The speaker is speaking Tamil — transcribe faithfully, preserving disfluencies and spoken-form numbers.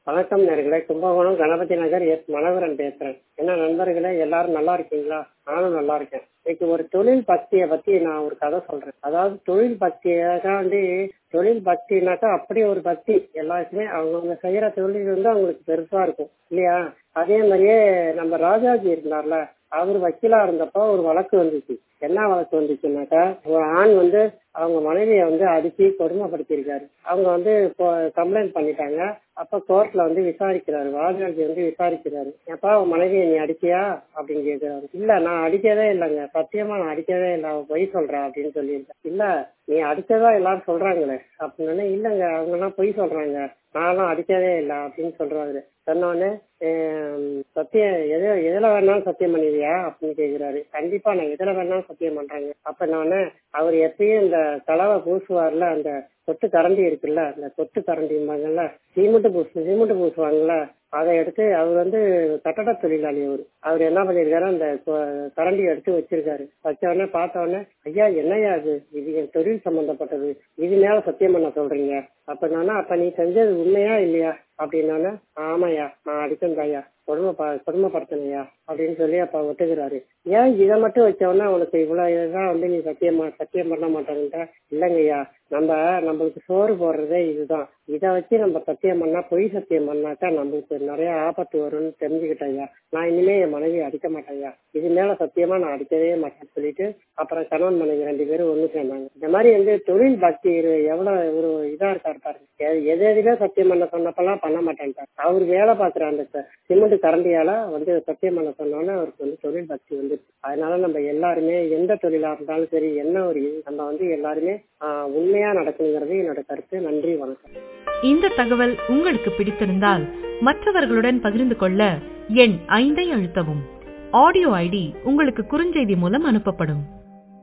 வணக்கம் நேர்களே, கும்பகோணம் கணபதி நகர் எஸ் மனோகரன் பேசுறேன். என்ன நண்பர்களே, எல்லாரும் நல்லா இருக்கீங்களா? நானும் நல்லா இருக்கேன். இன்னைக்கு ஒரு தொழில் பக்தியை பத்தி நான் ஒரு கதை சொல்றேன். அதாவது தொழில் பக்தியாண்டி தொழில் பக்தினாக்கா அப்படி ஒரு பக்தி எல்லாருக்குமே அவங்கவுங்க செய்யற தொழில் வந்து அவங்களுக்கு பெருசா இருக்கும் இல்லையா? அதே மாதிரியே நம்ம ராஜாஜி இருந்தார்ல, அவர் வக்கீலா இருந்தப்போ ஒரு வழக்கு வந்துச்சு. என்ன வழக்கு வந்துச்சுன்னாக்கா, ஒரு ஆண் வந்து அவங்க மனைவியை வந்து அடிச்சு கொடுமைப்படுத்தியிருக்காரு. அவங்க வந்து இப்போ கம்ப்ளைண்ட் பண்ணிட்டாங்க. அப்ப கோர்ட்ல வந்து விசாரிக்கிறாரு, ராஜாஜி வந்து விசாரிக்கிறாரு. அப்பா அவன் மனைவியை நீ அடிச்சியா அப்படின்னு கேட்கிறாரு. இல்ல நான் அடிக்கவே இல்லைங்க, சத்தியமா நான் அடிக்கவே இல்லை, அவன் பொய் சொல்றா அப்படின்னு சொல்லியிருக்கேன். இல்ல நீ அடிச்சதா எல்லாரும் சொல்றாங்களே அப்படின்னு. இல்லங்க அவங்க எல்லாம் பொய் சொல்றாங்க, நானும் அடிக்கவே இல்லை அப்படின்னு சொல்றாரு. சொன்னோடனே சத்தியம் எது எதுல வேணாலும் சத்தியம் பண்ணுவியா அப்படின்னு கேக்குறாரு. கண்டிப்பா நான் எதுல வேணாலும் சத்தியம் பண்றாங்க. அப்ப நானு அவர் எப்பயும் இந்த கலவை பூசுவார்ல, அந்த கொத்து கரண்டி இருக்குல்ல, அந்த கொத்து கரண்டிம்பாங்கல்ல, சீமெண்ட் பூசு சீமெண்ட் பூசுவாங்கல்ல, அதை எடுத்து அவர் வந்து கட்டட தொழிலாளி. அவர் அவர் என்ன பண்ணிருக்காரு, அந்த கரண்டி எடுத்து வச்சிருக்காரு. வச்ச உடனே பார்த்த உடனே, ஐயா என்னையா அது, இது என் தொழில் சம்பந்தப்பட்டது, இது மேல சத்தியம் பண்ண சொல்றீங்க. அப்ப நானா அப்ப நீ செஞ்சது உண்மையா இல்லையா அப்படின்னா, ஆமாயா நான் அடிச்சந்தாயா, கொடுமை கொடுமைப்படுத்தினையா அப்படின்னு சொல்லி அப்ப ஒத்துக்கிறாரு. ஏன் இதை மட்டும் வச்சோன்னா உனக்கு இவ்வளவு இதுதான் வந்து நீ சத்தியமா சத்தியம் பண்ண மாட்டேங்கிட்ட? இல்லைங்கய்யா, நம்ம நம்மளுக்கு சோறு போடுறதே இதுதான், இதை வச்சு நம்ம சத்தியம் பண்ணா பொய் சத்தியம் பண்ணாக்கா நம்மளுக்கு நிறைய ஆபத்து வரும்னு தெரிஞ்சுக்கிட்டேயா, நான் இனிமே என் மனைவி அடிக்க மாட்டேயா, இது மேல சத்தியமா நான் அடிக்கவே மாட்டேன்னு சொல்லிட்டு அப்புறம் கணவன் மனைவி ரெண்டு பேரும் ஒண்ணு சேர்ந்தாங்க. இந்த மாதிரி வந்து தொழில் பக்தி எவ்வளவு ஒரு இதா இருக்காரு பாருங்க. எது எதுவே சத்தியம் பண்ண சொன்னப்பெல்லாம் பண்ண மாட்டேன்ட்டார். அவர் வேலை பார்க்குற அந்த சிமெண்ட் கரண்டியால வந்து சத்தியம் பண்ண சொன்னோன்னே அவருக்கு வந்து தொழில் பக்தி வந்து. அதனால நம்ம எல்லாருமே எந்த தொழிலா இருந்தாலும் சரி, என்ன ஒரு நம்ம வந்து எல்லாருமே ஆஹ் உண்மையா நடக்கணுங்கிறது என்னோட கருத்து. நன்றி, வணக்கம். இந்த தகவல் உங்களுக்கு பிடித்திருந்தால் மற்றவர்களுடன் பகிர்ந்து கொள்ள எண் ஐந்தை அழுத்தவும். ஆடியோ ஐடி உங்களுக்கு குறுஞ்செய்தி மூலம் அனுப்பப்படும்.